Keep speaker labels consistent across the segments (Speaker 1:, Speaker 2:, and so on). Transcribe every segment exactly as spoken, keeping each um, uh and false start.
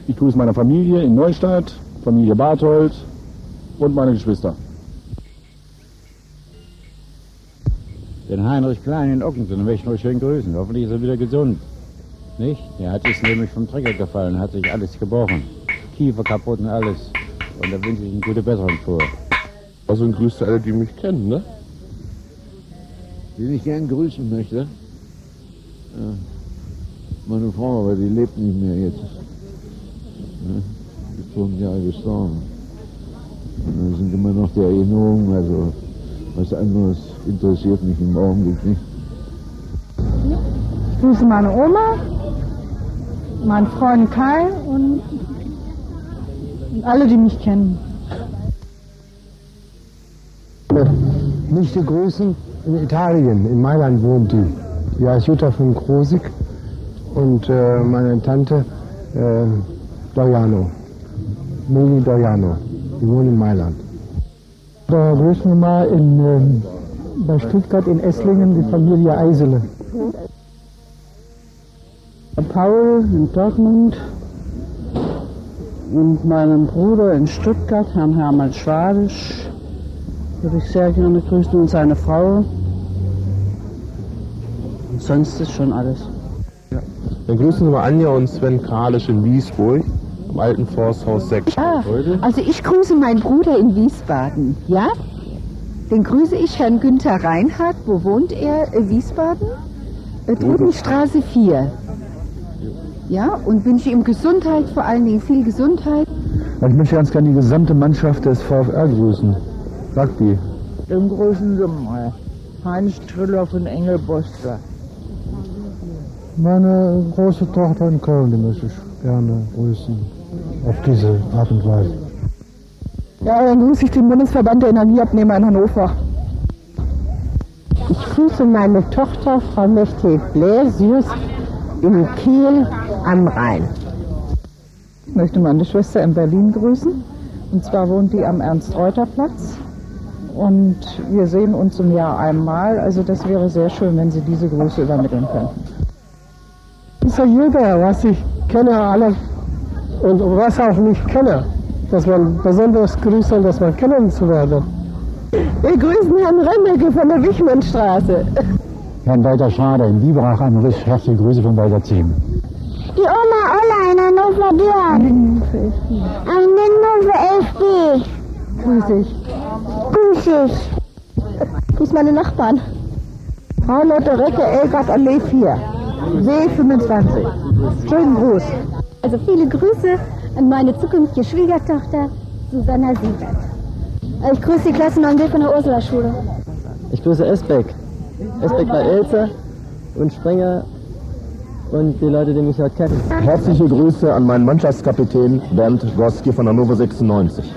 Speaker 1: Ich grüße meine Familie in Neustadt, Familie Barthold und meine Geschwister.
Speaker 2: Den Heinrich Klein in Ockensen möchte ich noch schön grüßen. Hoffentlich ist er wieder gesund. Nicht? Er hat ist nämlich vom Trecker gefallen, hat sich alles gebrochen. Kiefer kaputt und alles. Und da wünsche ich eine gute Besserung vor.
Speaker 3: Also ein Grüß zu alle, die mich kennen, ne?
Speaker 4: Den ich gern grüßen möchte. Ja, meine Frau, aber die lebt nicht mehr jetzt. Ja, ist vor einem Jahr gestorben. Und da sind immer noch die Erinnerungen, also was anderes interessiert mich im Augenblick nicht.
Speaker 5: Ich grüße meine Oma, meinen Freund Kai und, und alle, die mich kennen.
Speaker 6: Nichte grüßen in Italien, in Mailand wohnt die. Die heißt Jutta von Krosig und äh, meine Tante äh, Doriano, Mili Doriano, die wohnt in Mailand.
Speaker 5: Da grüßen wir mal in, äh, bei Stuttgart in Esslingen die Familie Eisele. Paul in Dortmund und meinen Bruder in Stuttgart, Herrn Hermann Schwadisch, würde ich sehr gerne grüßen und seine Frau. Und sonst ist schon alles.
Speaker 3: Ja. Dann grüßen Sie mal Anja und Sven Kralisch in Wiesburg, am alten Forsthaus sechs.
Speaker 7: Ah, also ich grüße meinen Bruder in Wiesbaden, ja? Den grüße ich Herrn Günther Reinhardt. Wo wohnt er? Äh, Wiesbaden? Äh, Drudenstraße vier. Ja, und wünsche ihm Gesundheit, vor allen Dingen viel Gesundheit.
Speaker 1: Ich möchte ganz gerne die gesamte Mannschaft des VfR grüßen. Rugby.
Speaker 5: Dann grüßen Sie mal Heinz Triller von Engelboster.
Speaker 6: Meine große Tochter in Köln, die möchte ich gerne grüßen. Auf diese Art und Weise.
Speaker 5: Ja, dann grüße ich den Bundesverband der Energieabnehmer in Hannover.
Speaker 7: Ich grüße meine Tochter, Frau Mechthild Bläsius, in Kiel am Rhein.
Speaker 5: Ich möchte meine Schwester in Berlin grüßen. Und zwar wohnt die am Ernst-Reuter-Platz. Und wir sehen uns im Jahr einmal. Also das wäre sehr schön, wenn Sie diese Grüße übermitteln könnten.
Speaker 6: Ist ja jeder, was ich kenne, alle und was auch nicht kenne, dass man besonders grüßt, dass man kennenzulernen.
Speaker 7: Wir grüßen Herrn Rennecke von der Wichmannstraße.
Speaker 2: Herrn Walter Schrader in Biberach, eine recht herzliche Grüße von Walter Ziem.
Speaker 8: Die Oma Olla in Hannover Dörr. Ein Hannover F D.
Speaker 5: Grüß ich.
Speaker 8: Grüß ich.
Speaker 5: Grüß meine Nachbarn. Frau Lotte Recke, Elgard Allee vier. W fünfundzwanzig. Schönen Gruß.
Speaker 8: Also viele Grüße an meine zukünftige Schwiegertochter Susanna Siebert.
Speaker 5: Ich grüße die Klasse neun D von der Ursula-Schule.
Speaker 9: Ich grüße Esbeck. Esbeck bei Elze und Sprenger und die Leute, die mich dort kennen.
Speaker 3: Herzliche Grüße an meinen Mannschaftskapitän Bernd Goski von Hannover sechsundneunzig.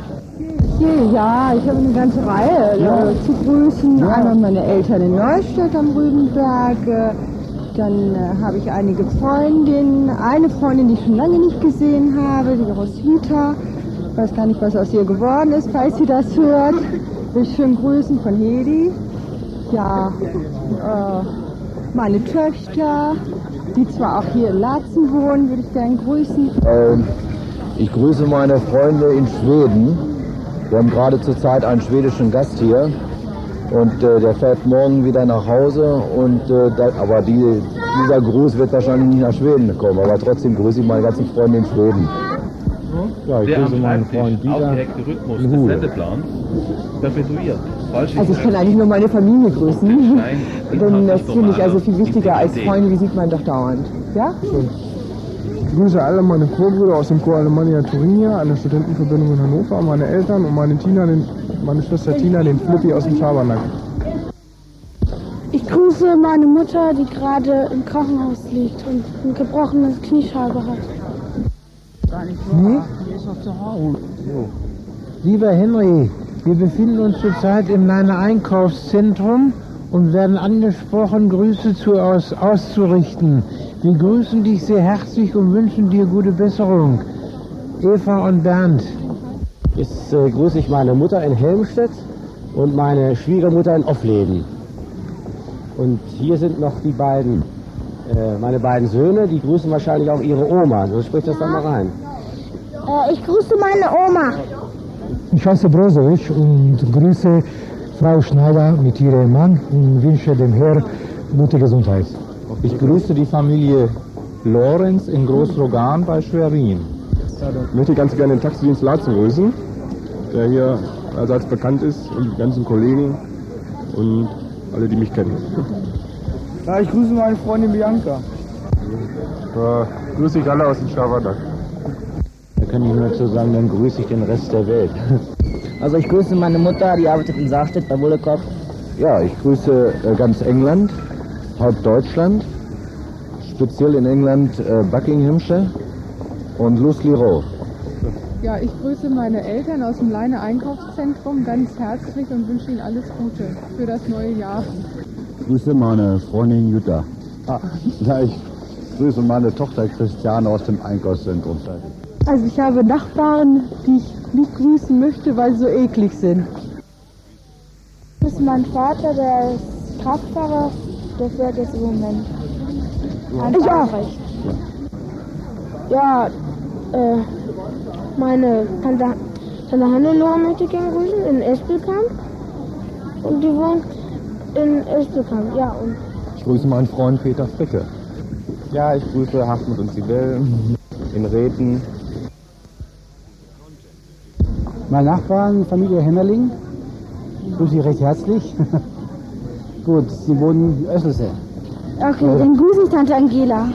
Speaker 5: Ja, ich habe eine ganze Reihe ja. zu grüßen. Ja. Einmal meine Eltern in Neustadt am Rübenberg. Dann äh, habe ich einige Freundinnen. Eine Freundin, die ich schon lange nicht gesehen habe, die Roswitha. Ich weiß gar nicht, was aus ihr geworden ist, falls sie das hört. Will ich schön grüßen von Hedi. Ja, äh, meine Töchter, die zwar auch hier in Laatzen wohnen, würde ich gerne grüßen.
Speaker 4: Ähm, ich grüße meine Freunde in Schweden. Wir haben gerade zurzeit einen schwedischen Gast hier und äh, der fährt morgen wieder nach Hause. Und, äh, da, aber die, dieser Gruß wird wahrscheinlich nicht nach Schweden kommen, aber trotzdem grüße ich meine ganzen Freunde in Schweden.
Speaker 1: Ja, ich grüße meinen Freund Dieter.
Speaker 10: Aufgeregte Rhythmus des Sendeplans perpetuiert.
Speaker 5: Also ich kann eigentlich nur meine Familie grüßen, denn das finde ich also viel wichtiger als Freunde, die sieht man doch dauernd. Ja?
Speaker 6: Ich grüße alle meine Chorbrüder aus dem Chor Alemannia Turinia, einer Studentenverbindung in Hannover, meine Eltern und meine Tina, den, meine Schwester Tina, den Flippi aus dem Schabernack.
Speaker 8: Ich grüße meine Mutter, die gerade im Krankenhaus liegt und ein gebrochenes Kniescheibe hat.
Speaker 6: Nee? Lieber Henry, wir befinden uns zurzeit in einem Einkaufszentrum und werden angesprochen, Grüße zu aus, auszurichten. Wir grüßen dich sehr herzlich und wünschen dir gute Besserung. Eva und Bernd.
Speaker 9: Jetzt äh, grüße ich meine Mutter in Helmstedt und meine Schwiegermutter in Offleben. Und hier sind noch die beiden, äh, meine beiden Söhne, die grüßen wahrscheinlich auch ihre Oma. So spricht das dann mal rein.
Speaker 8: Äh, ich grüße meine Oma.
Speaker 6: Ich heiße Brozovic und grüße Frau Schneider mit ihrem Mann und wünsche dem Herrn gute Gesundheit.
Speaker 3: Ich grüße die Familie Lorenz in Großrogan bei Schwerin.
Speaker 11: Ich möchte ganz gerne den Taxidienst Laatzen grüßen, der hier allseits bekannt ist, und die ganzen Kollegen und alle, die mich kennen.
Speaker 12: Ja, ich grüße meine Freundin Bianca.
Speaker 11: Ja, grüße ich alle aus dem Schabernack.
Speaker 9: Da kann ich nur zu sagen, dann grüße ich den Rest der Welt.
Speaker 13: Also ich grüße meine Mutter, die arbeitet in Saarstedt bei Wullekopf.
Speaker 4: Ja, ich grüße äh, ganz England, halb Deutschland, speziell in England äh, Buckinghamshire und Lusli-Row.
Speaker 14: Ja, ich grüße meine Eltern aus dem Leine Einkaufszentrum ganz herzlich und wünsche ihnen alles Gute für das neue Jahr.
Speaker 1: Ich grüße meine Freundin Jutta. Ah, ja, ich grüße meine Tochter Christiane aus dem Einkaufszentrum.
Speaker 5: Also ich habe Nachbarn, die ich nicht grüßen möchte, weil sie so eklig sind.
Speaker 8: Das ist mein Vater, der ist Kraftfahrer, der fährt jetzt im Moment.
Speaker 5: Ich auch.
Speaker 8: Ja, äh, meine Tante, Tante Hannelore möchte ich gerne grüßen, in Espelkamp. Und die wohnt in Espelkamp, ja. Und
Speaker 3: Ich grüße meinen Freund Peter Fricke. Ja, ich grüße Hartmut und Sibel in Reten.
Speaker 6: Meine Nachbarn, Familie Hemmerling, grüße ich recht herzlich. Gut, sie wohnen in Össelse.
Speaker 8: okay, dann grüße ich Tante Angela.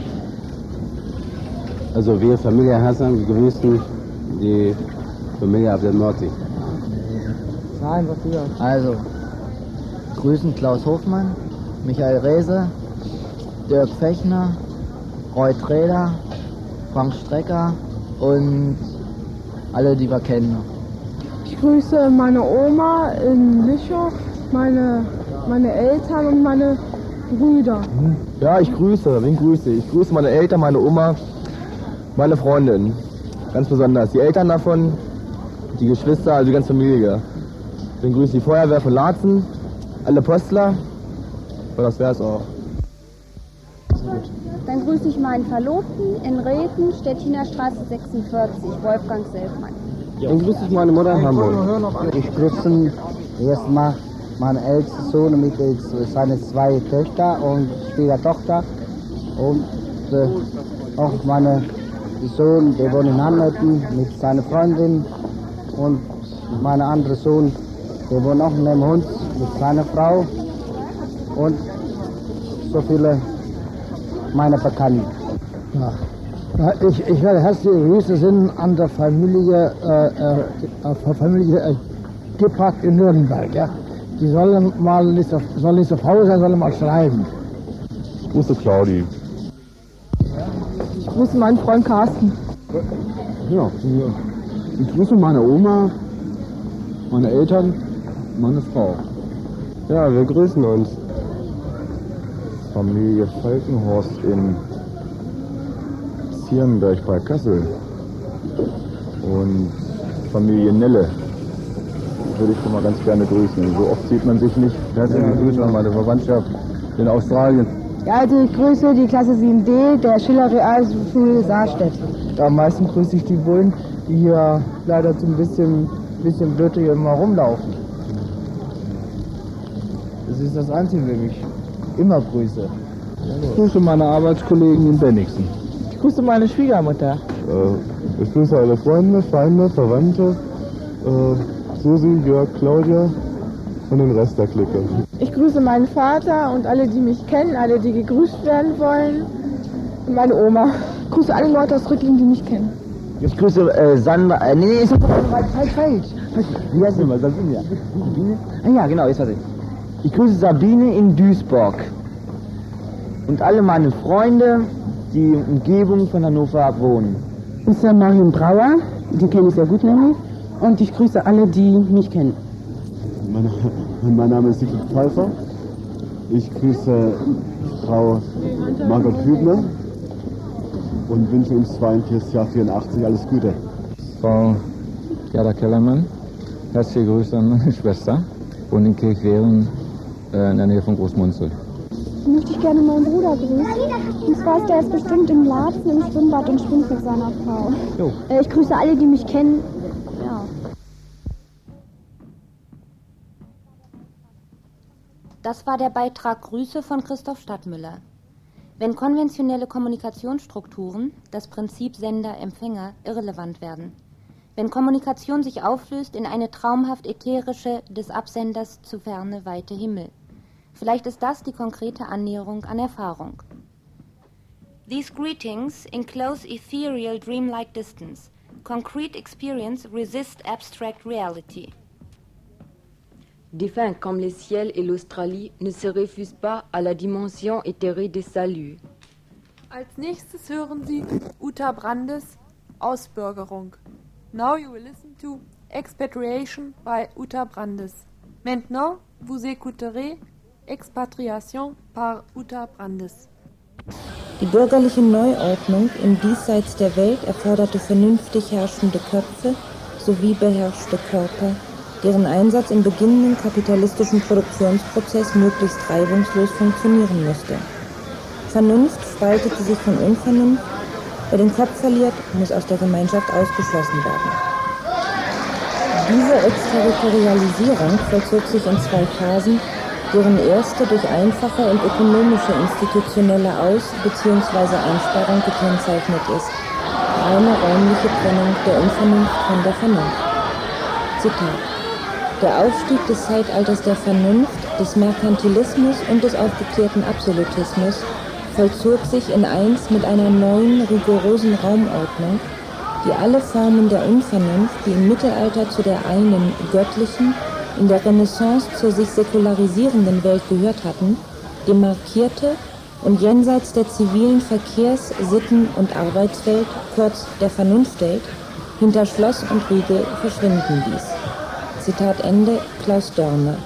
Speaker 9: Also wir, Familie Hassan, grüßen die Familie auf der Nordsee.
Speaker 6: Nein, was wieder?
Speaker 13: Also, grüßen Klaus Hofmann, Michael Rehse, Dirk Fechner, Roy Treder, Frank Strecker und alle, die wir kennen.
Speaker 5: Ich grüße meine Oma in Lischow, meine, meine Eltern und meine Brüder.
Speaker 3: Ja, ich grüße, wen grüße ich? Ich grüße meine Eltern, meine Oma, meine Freundin. Ganz besonders die Eltern davon, die Geschwister, also die ganze Familie. Dann grüße ich die Feuerwehr von Laatzen, alle Postler. Und das wär's auch.
Speaker 15: Dann grüße ich meinen Verlobten in Reten, Stettiner Straße sechsundvierzig, Wolfgang Selfmann.
Speaker 3: Dann grüße ich meine Mutter in Hamburg.
Speaker 16: Ich grüße erstmal meinen ältesten Sohn mit seinen zwei Töchter und Schwiegertochter und äh, auch meinen Sohn, der wohnt in Hannotten mit seiner Freundin und mein anderer Sohn, der wohnt auch neben uns mit seiner Frau und so viele meiner Bekannten.
Speaker 6: Ja. Ja, ich, ich werde herzliche Grüße senden an der Familie, äh, äh, Familie äh, Gebhardt in Nürnberg. Ja. Die sollen mal nicht auf, sollen nicht so faul sein, sollen mal schreiben.
Speaker 11: Ich grüße Claudi.
Speaker 5: Ich grüße meinen Freund Carsten.
Speaker 1: Ja, ich grüße meine Oma, meine Eltern, meine Frau.
Speaker 11: Ja, wir grüßen uns. Familie Falkenhorst in Zierenberg bei Kassel und Familie Nelle würde ich schon mal ganz gerne grüßen. So oft sieht man sich nicht. Herzliche Grüße an meine Verwandtschaft in Australien.
Speaker 5: Ja, also ich grüße die Klasse sieben D der Schiller Realschule Saarstedt.
Speaker 12: Ja, am meisten grüße ich die Bullen, die hier leider so ein bisschen, bisschen blöd hier immer rumlaufen. Das ist das Einzige, wen ich immer grüße.
Speaker 1: Ich grüße meine Arbeitskollegen in Bennigsen.
Speaker 12: Ich grüße meine Schwiegermutter.
Speaker 11: Äh, ich grüße alle Freunde, Feinde, Verwandte, äh, Susi, Jörg, Claudia und den Rest der Clique.
Speaker 5: Ich grüße meinen Vater und alle, die mich kennen, alle, die gegrüßt werden wollen. Und meine Oma. Ich grüße alle Leute aus Rücklingen, die mich kennen.
Speaker 13: Ich grüße äh, Sandra, äh, nee, nee, ist falsch, falsch. Wie heißt die mal? Sabine? Ah ja, genau, jetzt weiß ich. Ich grüße Sabine in Duisburg. Und alle meine Freunde, die in Umgebung von Hannover wohnen.
Speaker 17: Ich bin Marion Brauer, die kenne ich sehr gut nämlich. Und ich grüße alle, die mich kennen.
Speaker 11: Mein, mein Name ist Sigrid Pfeiffer. Ich grüße Frau Margot Hübner und wünsche ins zweiundvierzig Jahr vierundachtzig alles Gute.
Speaker 2: Frau Gerda Kellermann, herzliche Grüße an meine Schwester und in Kirchwehren äh, in der Nähe von Großmunzel.
Speaker 8: möchte ich gerne meinen Bruder grüßen. Und zwar ist der jetzt bestimmt im Laatzen im Schwimmbad und schwimmt mit seiner Frau.
Speaker 3: Jo.
Speaker 8: Äh, ich grüße alle, die mich kennen. Ja.
Speaker 18: Das war der Beitrag Grüße von Christoph Stadtmüller. Wenn konventionelle Kommunikationsstrukturen, das Prinzip Sender-Empfänger, irrelevant werden, wenn Kommunikation sich auflöst in eine traumhaft ätherische, des Absenders zu ferne, weite Himmel, vielleicht ist das die konkrete Annäherung an Erfahrung. These greetings enclose ethereal dreamlike distance. Concrete experience resists abstract reality.
Speaker 19: Défunts comme les ciels et l'Australie ne se refusent pas à la dimension éthérée des saluts.
Speaker 20: Als nächstes hören Sie Uta Brandes, Ausbürgerung. Now you will listen to Expatriation by Uta Brandes. Maintenant, vous écouterez Expatriation par Uta Brandes.
Speaker 21: Die bürgerliche Neuordnung im Diesseits der Welt erforderte vernünftig herrschende Köpfe sowie beherrschte Körper, deren Einsatz im beginnenden kapitalistischen Produktionsprozess möglichst reibungslos funktionieren musste. Vernunft spaltete sich von Unvernunft, wer den Kopf verliert, muss aus der Gemeinschaft ausgeschlossen werden. Diese Exterritorialisierung vollzog sich in zwei Phasen, deren erste durch einfache und ökonomische institutionelle Aus- bzw. Einsparung gekennzeichnet ist, eine räumliche Trennung der Unvernunft von der Vernunft. Zitat: Der Aufstieg des Zeitalters der Vernunft, des Merkantilismus und des aufgeklärten Absolutismus vollzog sich in eins mit einer neuen, rigorosen Raumordnung, die alle Formen der Unvernunft, die im Mittelalter zu der einen göttlichen, in der Renaissance zur sich säkularisierenden Welt gehört hatten, demarkierte und jenseits der zivilen Verkehrs-, Sitten- und Arbeitswelt, kurz der Vernunftwelt, hinter Schloss und Riegel verschwinden ließ. Zitat Ende, Klaus Dörner.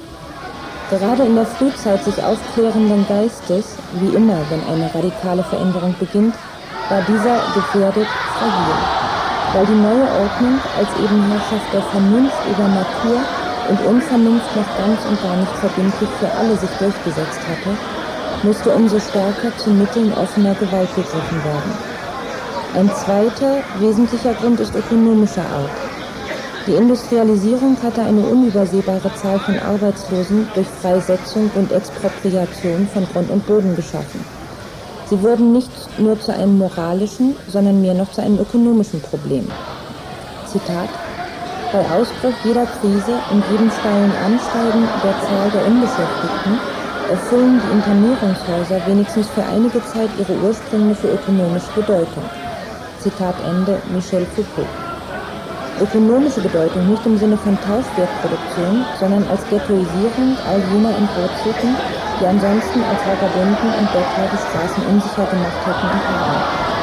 Speaker 21: Gerade in der Frühzeit sich aufklärenden Geistes, wie immer, wenn eine radikale Veränderung beginnt, war dieser gefährdet, fragil, weil die neue Ordnung als Ebenherrschaft der Vernunft über Natur und Unvernunft noch ganz und gar nicht verbindlich für alle sich durchgesetzt hatte, musste umso stärker zu Mitteln offener Gewalt gegriffen werden. Ein zweiter wesentlicher Grund ist ökonomischer Art. Die Industrialisierung hatte eine unübersehbare Zahl von Arbeitslosen durch Freisetzung und Expropriation von Grund und Boden geschaffen. Sie wurden nicht nur zu einem moralischen, sondern mehr noch zu einem ökonomischen Problem. Zitat: Bei Ausbruch jeder Krise und jedem steilen Ansteigen der Zahl der Unbeschäftigten erfüllen die Internierungshäuser wenigstens für einige Zeit ihre ursprüngliche ökonomische Bedeutung. Zitat Ende, Michel Foucault. Ökonomische Bedeutung nicht im Sinne von Tauschwertproduktion, sondern als Ghettoisierung all jener Entwurzelten, die ansonsten als Vagabunden und Bettler die Straßen unsicher gemacht hätten und haben.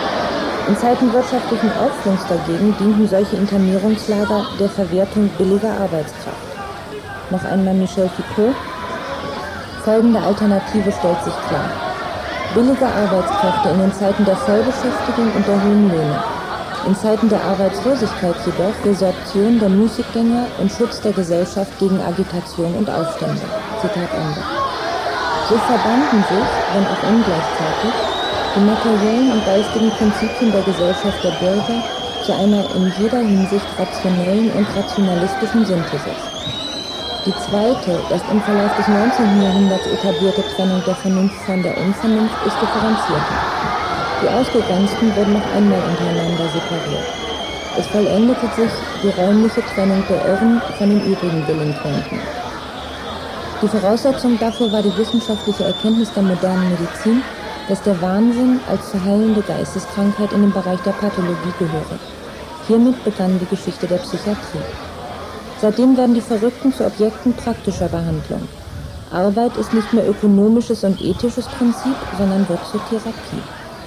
Speaker 21: In Zeiten wirtschaftlichen Aufschwungs dagegen dienten solche Internierungslager der Verwertung billiger Arbeitskraft. Noch einmal Michel Foucault. Folgende Alternative stellt sich klar. Billige Arbeitskräfte in den Zeiten der Vollbeschäftigung und der hohen Löhne. In Zeiten der Arbeitslosigkeit jedoch Resorption der Müßiggänger und Schutz der Gesellschaft gegen Agitation und Aufstände. Zitat Ende. So verbanden sich, wenn auch ungleichzeitig, die materiellen und geistigen Prinzipien der Gesellschaft der Bürger zu einer in jeder Hinsicht rationellen und rationalistischen Synthesis. Die zweite, erst im Verlauf des neunzehnten Jahrhunderts etablierte Trennung der Vernunft von der Unvernunft ist differenzierter. Die Ausgegrenzten wurden noch einmal untereinander separiert. Es vollendete sich die räumliche Trennung der Irren von den übrigen Delinquenten. Die Voraussetzung dafür war die wissenschaftliche Erkenntnis der modernen Medizin, dass der Wahnsinn als zu heilende Geisteskrankheit in den Bereich der Pathologie gehöre. Hiermit begann die Geschichte der Psychiatrie. Seitdem werden die Verrückten zu Objekten praktischer Behandlung. Arbeit ist nicht mehr ökonomisches und ethisches Prinzip, sondern wird zur Therapie.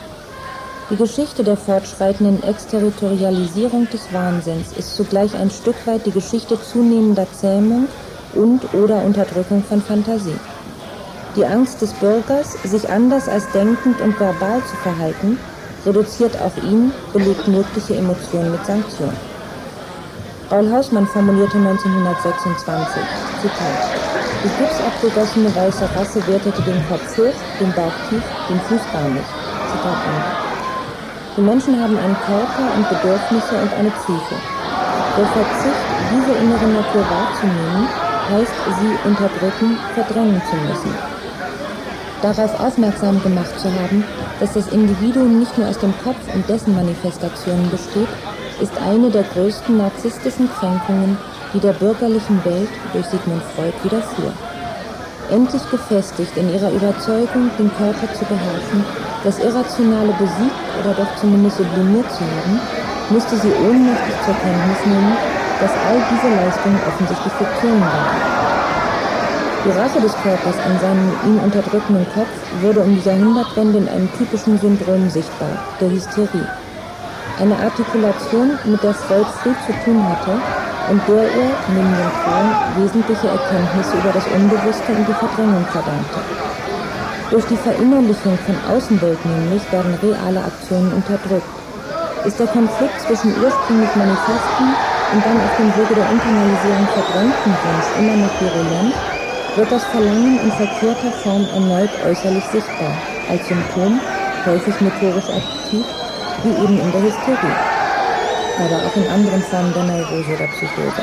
Speaker 21: Die Geschichte der fortschreitenden Exterritorialisierung des Wahnsinns ist zugleich ein Stück weit die Geschichte zunehmender Zähmung und oder Unterdrückung von Fantasie. Die Angst des Bürgers, sich anders als denkend und verbal zu verhalten, reduziert auch ihn, belegt mögliche Emotionen mit Sanktion. Raoul Hausmann formulierte neunzehnhundertsechsundzwanzig, Zitat: Die gipsabgegossene weiße Rasse wertete den Kopf hoch, den Bauch tief, den Fuß gar nicht. Zitat Ende. Die Menschen haben einen Körper und Bedürfnisse und eine Psyche. Der Verzicht, diese innere Natur wahrzunehmen, heißt, sie unterdrücken, verdrängen zu müssen. Darauf aufmerksam gemacht zu haben, dass das Individuum nicht nur aus dem Kopf und dessen Manifestationen besteht, ist eine der größten narzisstischen Kränkungen, die der bürgerlichen Welt durch Sigmund Freud widerfuhr. Endlich gefestigt in ihrer Überzeugung, den Körper zu beherrschen, das Irrationale besiegt oder doch zumindest sublimiert zu haben, musste sie ohnmächtig zur Kenntnis nehmen, dass all diese Leistungen offensichtlich Fiktionen waren. Die Rache des Körpers an seinem ihn unterdrückenden Kopf wurde um die Jahrhundertwende in einem typischen Syndrom sichtbar, der Hysterie. Eine Artikulation, mit der Freud früh zu tun hatte und der er, neben dem Traum, wesentliche Erkenntnisse über das Unbewusste und die Verdrängung verdankte. Durch die Verinnerlichung von Außenwelt nämlich werden reale Aktionen unterdrückt. Ist der Konflikt zwischen ursprünglich manifesten und dann auf dem Wege der Internalisierung verdrängten Wunsch immer noch virulent, wird das Verlangen in verkehrter Form erneut äußerlich sichtbar, als Symptom, häufig motorisch aktiv, wie eben in der Hysterie, aber auch in anderen Formen der Neurose oder Psychose.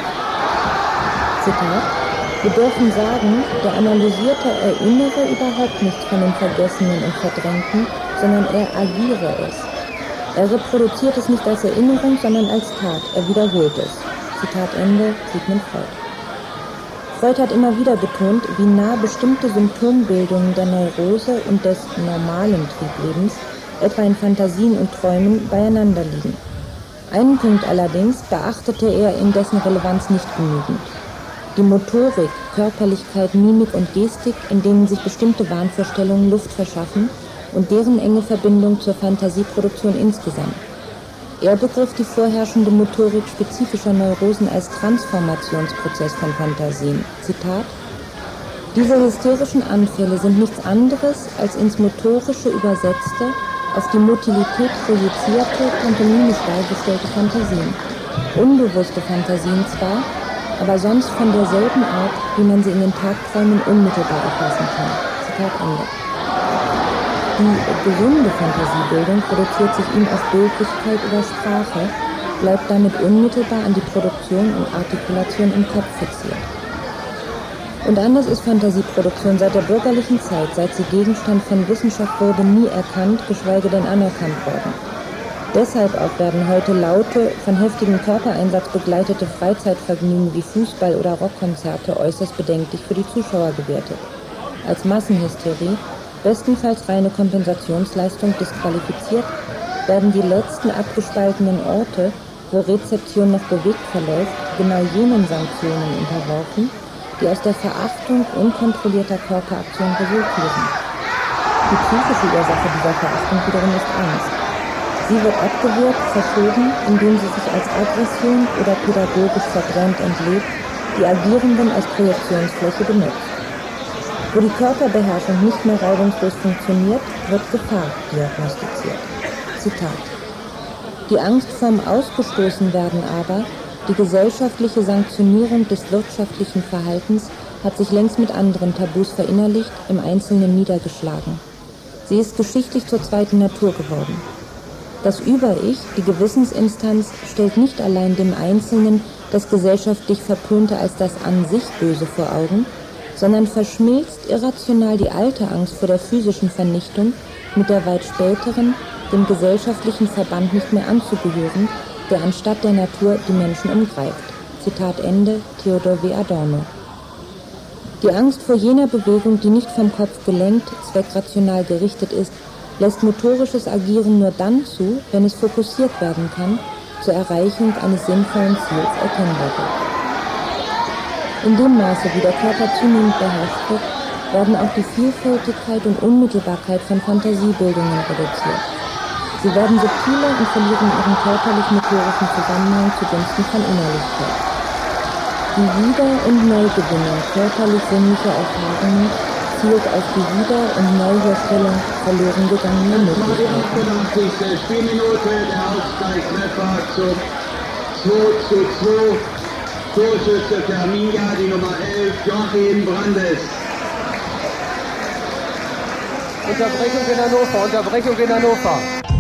Speaker 21: Zitat: Wir dürfen sagen, der Analysierte erinnere überhaupt nichts von dem Vergessenen und Verdrängten, sondern er agiere es. Er reproduziert es nicht als Erinnerung, sondern als Tat, er wiederholt es. Zitat Ende, Sigmund Freud. Freud hat immer wieder betont, wie nah bestimmte Symptombildungen der Neurose und des normalen Trieblebens, etwa in Fantasien und Träumen, beieinander liegen. Einen Punkt allerdings beachtete er in dessen Relevanz nicht genügend. Die Motorik, Körperlichkeit, Mimik und Gestik, in denen sich bestimmte Wahnvorstellungen Luft verschaffen und deren enge Verbindung zur Fantasieproduktion insgesamt. Er begriff die vorherrschende Motorik spezifischer Neurosen als Transformationsprozess von Fantasien. Zitat: Diese hysterischen Anfälle sind nichts anderes als ins Motorische übersetzte, auf die Motilität projizierte, pantomimisch dargestellte Fantasien. Unbewusste Fantasien zwar, aber sonst von derselben Art, wie man sie in den Tagträumen unmittelbar erfassen kann. Zitat Ende. Die gesunde Fantasiebildung produziert sich ihm auf Bildlichkeit oder Sprache, bleibt damit unmittelbar an die Produktion und Artikulation im Kopf fixiert. Und anders ist Fantasieproduktion seit der bürgerlichen Zeit, seit sie Gegenstand von Wissenschaft wurde, nie erkannt, geschweige denn anerkannt worden. Deshalb auch werden heute laute, von heftigem Körpereinsatz begleitete Freizeitvergnügen wie Fußball- oder Rockkonzerte äußerst bedenklich für die Zuschauer gewertet. Als Massenhysterie, bestenfalls reine Kompensationsleistung, disqualifiziert, werden die letzten abgespaltenen Orte, wo Rezeption noch bewegt verläuft, genau jenen Sanktionen unterworfen, die aus der Verachtung unkontrollierter Körperaktion resultieren. Die psychische Ursache dieser Verachtung wiederum ist Angst. Sie wird abgewehrt, verschoben, indem sie sich als Aggression oder pädagogisch verdrängt entlebt, die Agierenden als Projektionsfläche benutzt. Wo die Körperbeherrschung nicht mehr reibungslos funktioniert, wird Gefahr diagnostiziert. Zitat: Die Angst vorm Ausgestoßenwerden aber, die gesellschaftliche Sanktionierung des wirtschaftlichen Verhaltens, hat sich längst mit anderen Tabus verinnerlicht, im Einzelnen niedergeschlagen. Sie ist geschichtlich zur zweiten Natur geworden. Das Über-Ich, die Gewissensinstanz, stellt nicht allein dem Einzelnen das gesellschaftlich Verpönte als das an sich Böse vor Augen, sondern verschmilzt irrational die alte Angst vor der physischen Vernichtung mit der weit späteren, dem gesellschaftlichen Verband nicht mehr anzugehören, der anstatt der Natur die Menschen umgreift. Zitat Ende, Theodor W. Adorno. Die Angst vor jener Bewegung, die nicht vom Kopf gelenkt, zweckrational gerichtet ist, lässt motorisches Agieren nur dann zu, wenn es fokussiert werden kann, zur Erreichung eines sinnvollen Ziels erkennbar wird. In dem Maße, wie der Körper zunehmend beherrscht wird, werden auch die Vielfältigkeit und Unmittelbarkeit von Fantasiebildungen reduziert. Sie werden subtiler und verlieren ihren körperlich-motorischen Zusammenhang zugunsten von Innerlichkeit. Die Wieder- und Neugewinnung körperlich-sinnlicher Erfahrungen zielt auf die Wieder- und Neuherstellung verloren gegangener Möglichkeiten.
Speaker 7: Der Spielminute, der Ausgleichstreffer zum zwei zu zwei Torschütze für Arminia, die Nummer elf, Joachim Brandes.
Speaker 22: Unterbrechung in Hannover, Unterbrechung in Hannover.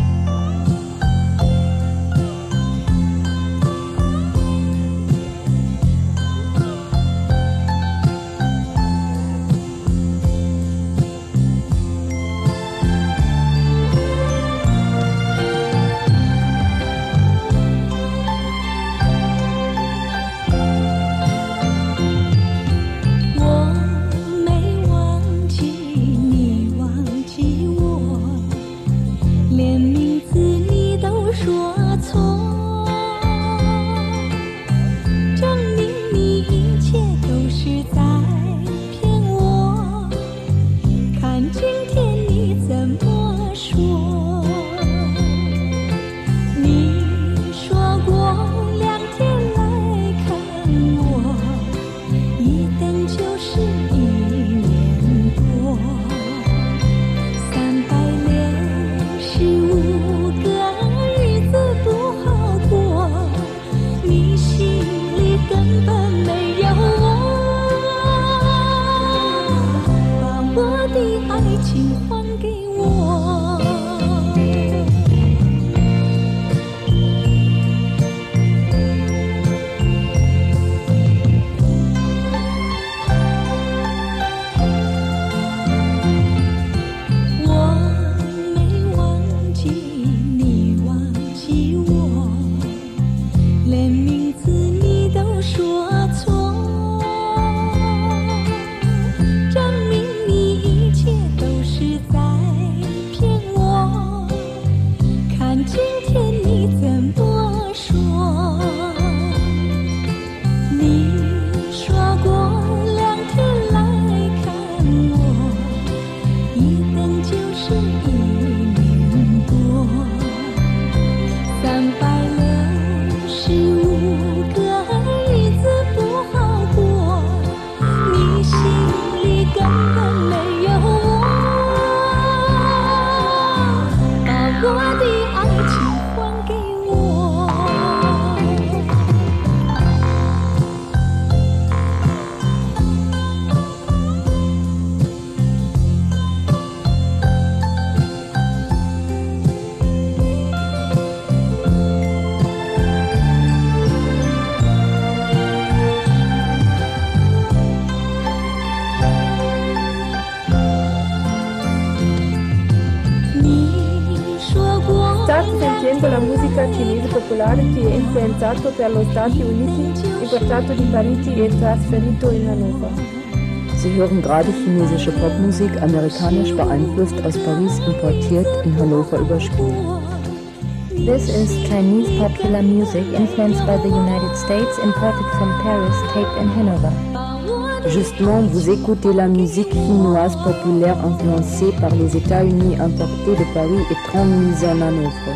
Speaker 23: La musica cinese popolare che è influenzato per gli Stati Uniti, importato di Parigi e trasferito in Hannover.
Speaker 21: Sie hören gerade chinesische Popmusik, amerikanisch beeinflusst, aus Paris importiert, in Hannover überspielt.
Speaker 18: This is Chinese popular music influenced by the United States, imported from Paris, taped in Hanover.
Speaker 21: Justement, vous écoutez la musique chinoise populaire influencée par les États-Unis, importée de Paris et transmise en Hanovre.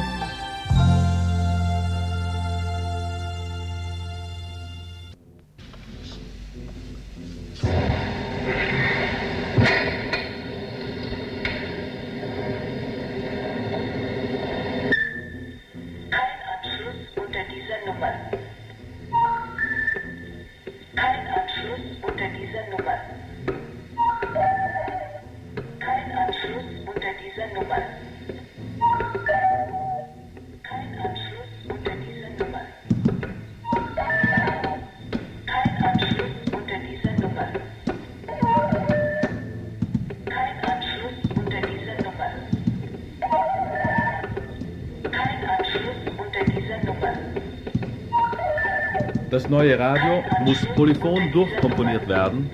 Speaker 10: Das neue Radio muss polyphon durchkomponiert werden.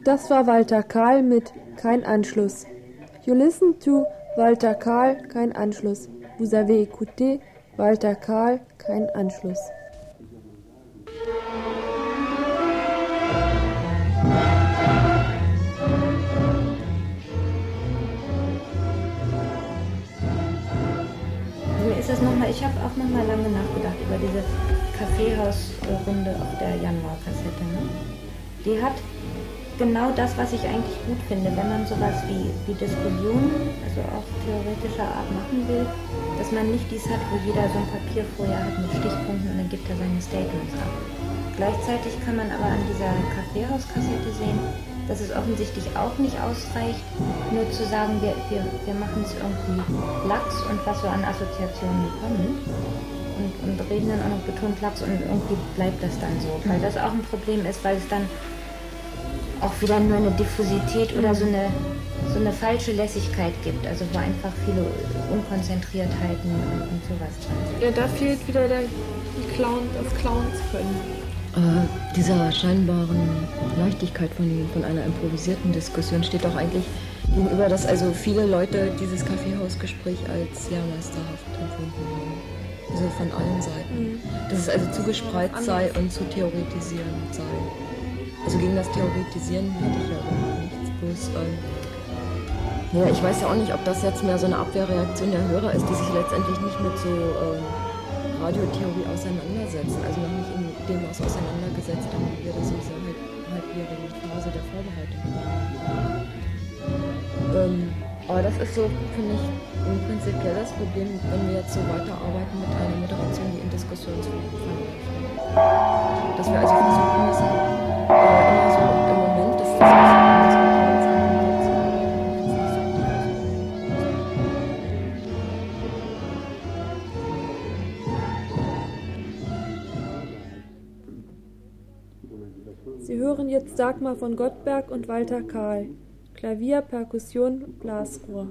Speaker 20: Das war Walter Kahl mit Kein Anschluss. You listen to Walter Kahl, Kein Anschluss. Vous avez écouté Walter Kahl, Kein Anschluss.
Speaker 18: Mir ist das noch mal, ich habe auch noch mal lange nachgedacht über diese Kaffeehausrunde auf der Januar-Kassette. Ne? Die hat genau das, was ich eigentlich gut finde, wenn man sowas wie, wie Diskussion, also auch theoretischer Art machen will, dass man nicht dies hat, wo jeder so ein Papier vorher hat mit Stichpunkten und dann gibt er seine Statements ab. Gleichzeitig kann man aber an dieser Kaffeehauskassette sehen, dass es offensichtlich auch nicht ausreicht, nur zu sagen, wir, wir, wir machen es irgendwie lax und was so an Assoziationen kommen und, und reden dann auch noch betont lax und irgendwie bleibt das dann so, weil das auch ein Problem ist, weil es dann auch wieder nur eine Diffusität oder so eine, so eine falsche Lässigkeit gibt, also wo einfach viele Unkonzentriertheiten und, und sowas drin sind.
Speaker 20: Ja, da fehlt wieder der die Clown, das Clowns können.
Speaker 19: Äh, dieser scheinbaren Leichtigkeit von, von einer improvisierten Diskussion steht auch eigentlich gegenüber, dass also viele Leute dieses Kaffeehausgespräch als lehrmeisterhaft empfunden haben. Also von allen Seiten. Mhm. Dass es also zu gespreizt sei und zu theoretisierend sei. Also gegen das Theoretisieren hätte ich ja überhaupt nichts. Bloß, ähm, ja, ich weiß ja auch nicht, ob das jetzt mehr so eine Abwehrreaktion der Hörer ist, die sich letztendlich nicht mit so ähm, Radiotheorie auseinandersetzen. Also noch nicht in dem was auseinandergesetzt haben, wie wir das in dieser halb, halbjährigen Phase der Vorbereitung haben. Ähm, aber das ist so, finde ich, ein prinzipielles Problem, wenn wir jetzt so weiterarbeiten mit einer Moderation, die in Diskussionsform verläuft. Dass wir also versuchen müssen, äh, immer so im Moment des Diskussions
Speaker 20: Sie hören jetzt Dagmar von Gottberg und Walter Kahl. Klavier, Perkussion, Blasrohr.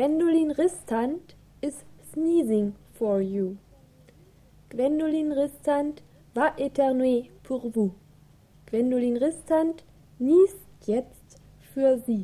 Speaker 23: Gwendoline Ristant is sneezing for you. Gwendoline Ristant va éternuer pour vous. Gwendoline Ristant niest jetzt für Sie.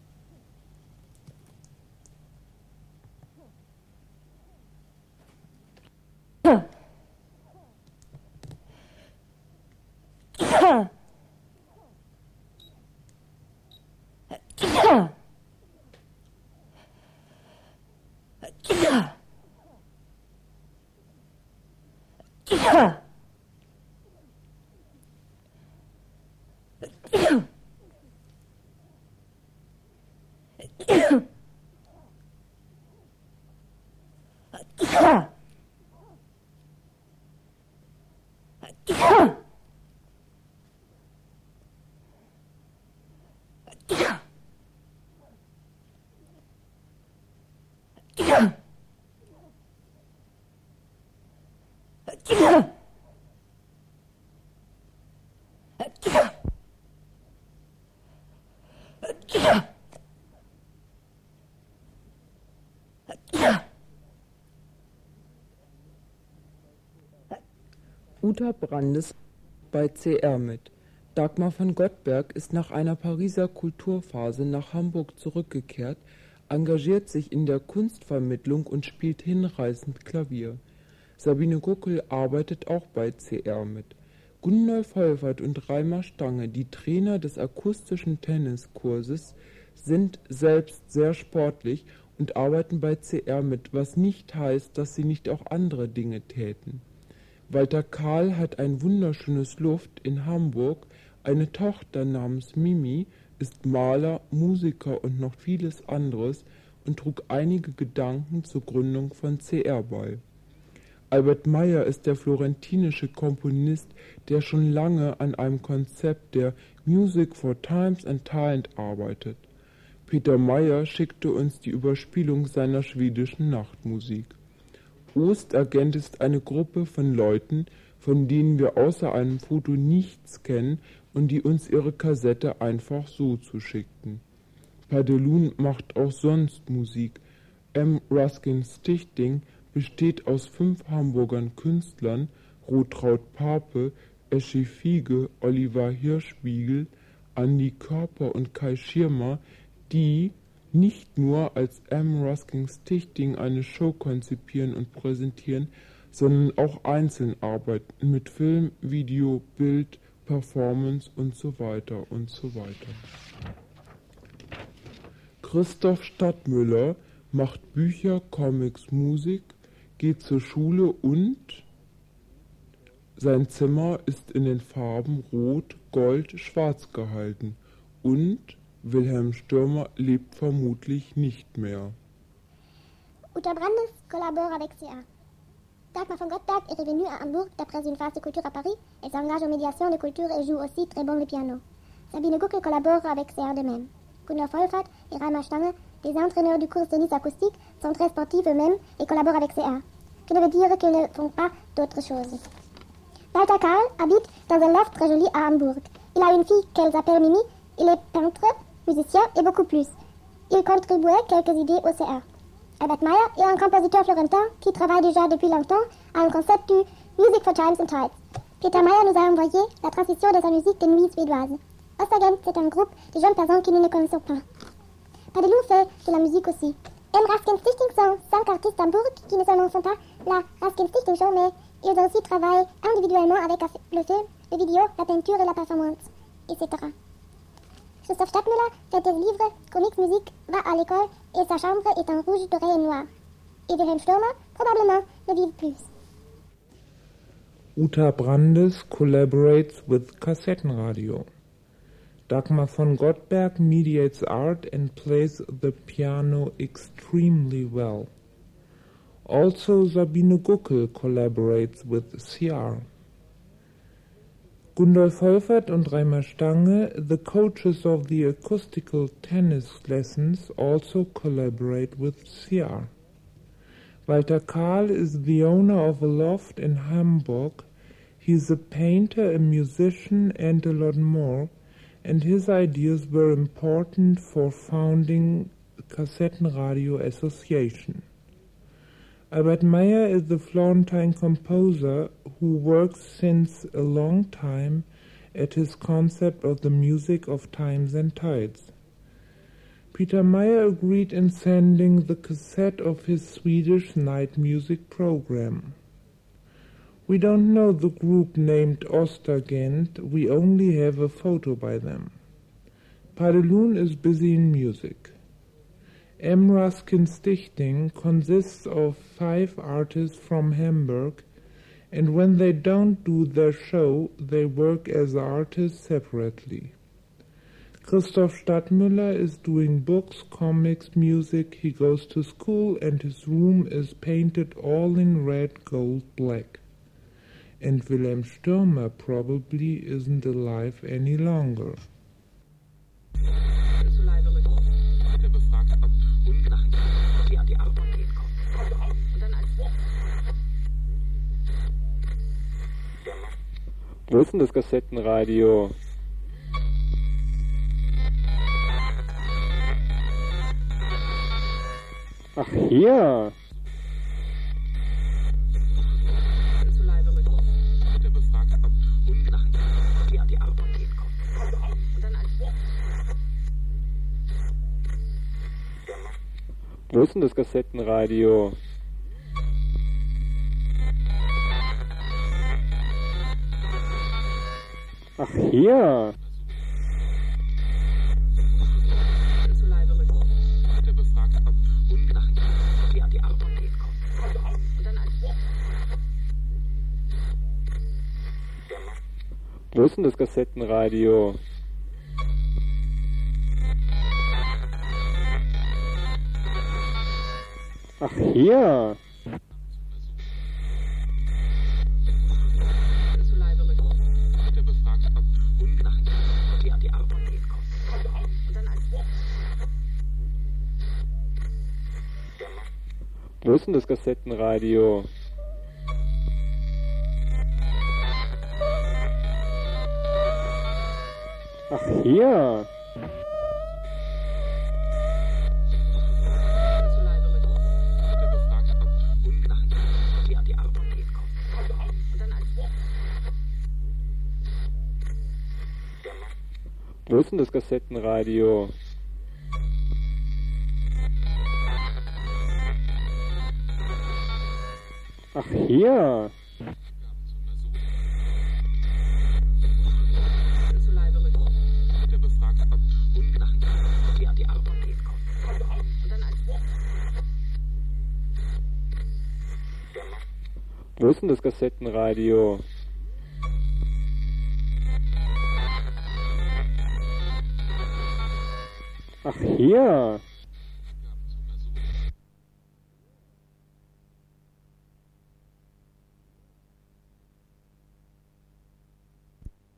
Speaker 4: Uta Brandes bei C R mit. Dagmar von Gottberg ist nach einer Pariser Kulturphase nach Hamburg zurückgekehrt, engagiert sich in der Kunstvermittlung und spielt hinreißend Klavier. Sabine Guckel arbeitet auch bei C R mit. Gundolf Holfert und Reimer Stange, die Trainer des akustischen Tenniskurses, sind selbst sehr sportlich und arbeiten bei C R mit, was nicht heißt, dass sie nicht auch andere Dinge täten. Walter Kahl hat ein wunderschönes Luft in Hamburg, eine Tochter namens Mimi, ist Maler, Musiker und noch vieles anderes und trug einige Gedanken zur Gründung von C R bei. Albert Meyer ist der florentinische Komponist, der schon lange an einem Konzept der Music for Times and Talent arbeitet. Peter Meyer schickte uns die Überspielung seiner schwedischen Nachtmusik. Ostagent ist eine Gruppe von Leuten, von denen wir außer einem Foto nichts kennen und die uns ihre Kassette einfach so zuschickten. Padelun macht auch sonst Musik. M. Ruskin Stichting besteht aus fünf Hamburgern Künstlern, Rotraud Pape, Eschi Fiege, Oliver Hirschbiegel, Andi Körper und Kai Schirmer, die nicht nur als M. Ruskin Stichting eine Show konzipieren und präsentieren, sondern auch einzeln arbeiten mit Film, Video, Bild, Performance und so weiter und so weiter. Christoph Stadtmüller macht Bücher, Comics, Musik, geht zur Schule und sein Zimmer ist in den Farben Rot, Gold, Schwarz gehalten und Wilhelm Stürmer lebt vermutlich nicht mehr.
Speaker 9: Uta Brandes collabore avec C A. Dagmar von Gottberg est revenue à Hambourg d'après une phase de culture à Paris. Elle s'engage en médiation de culture et joue aussi très bon le piano. Sabine Guckel collabore avec C A de même. Gundolf Holfert et Reimer Stange, des entraîneurs du cours tennis acoustique, sont très sportifs eux-mêmes et collaborent avec C A. Que ne veut dire qu'ils ne font pas d'autres choses. Walter Kahl habite dans un loft très joli à Hambourg. Il a une fille qu'elle appelle Mimi. Il est peintre, musicien et beaucoup plus. Il contribuait quelques idées au C A. Albert Meyer est un compositeur florentin qui travaille déjà depuis longtemps à un concept du Music for Times and Tides. Peter Meyer nous a envoyé la transmission de sa musique de nuit suédoise. Ostagent, c'est un groupe de jeunes personnes que nous ne connaissons pas. Padelou fait de la musique aussi. M. Ruskin Stichting sont cinq artistes à Hambourg qui ne seulement font pas la Ruskin Stichting Show, mais ils aussi travaillent individuellement avec le film, le vidéo, la peinture et la performance, et cetera. Christoph Stadtmüller fait des livres, comics, musique, va à l'école et sa chambre est en rouge, doré et noir. Et Wilhelm Stürmer, probablement, ne vit plus.
Speaker 4: Uta Brandes collaborates with Kassettenradio. Dagmar von Gottberg mediates art and plays the piano extremely well. Also Sabine Guckel collaborates with C R. Gundolf Holfert und Reimer Stange, the coaches of the acoustical tennis lessons, also collaborate with C R. Walter Kahl is the owner of a loft in Hamburg. He is a painter, a musician and a lot more, and his ideas were important for founding
Speaker 14: Kassettenradio Association. Albert Meyer is the Florentine composer who works since a long time at his concept of the music of times and tides. Peter Meyer agreed in sending the cassette of his Swedish night music program. We don't know the group named Ostergent, we only have a photo by them. Padelun is busy in music. M. Ruskin Stichting consists of five artists from Hamburg, and when they don't do their show, they work as artists separately. Christoph Stadtmüller is doing books, comics, music, he goes to school and his room is painted all in red, gold, black. And Wilhelm Stürmer probably isn't alive any longer.
Speaker 15: Wo ist denn das Kassettenradio? Ach, hier! Wo ist denn das Kassettenradio? Ach, hier! Wo ist denn das Kassettenradio? Ach, hier! Wo ist denn das Kassettenradio? Ach, hier! Wo ist denn das Kassettenradio? Ach, hier! Wo ist denn das Kassettenradio? Ach, hier!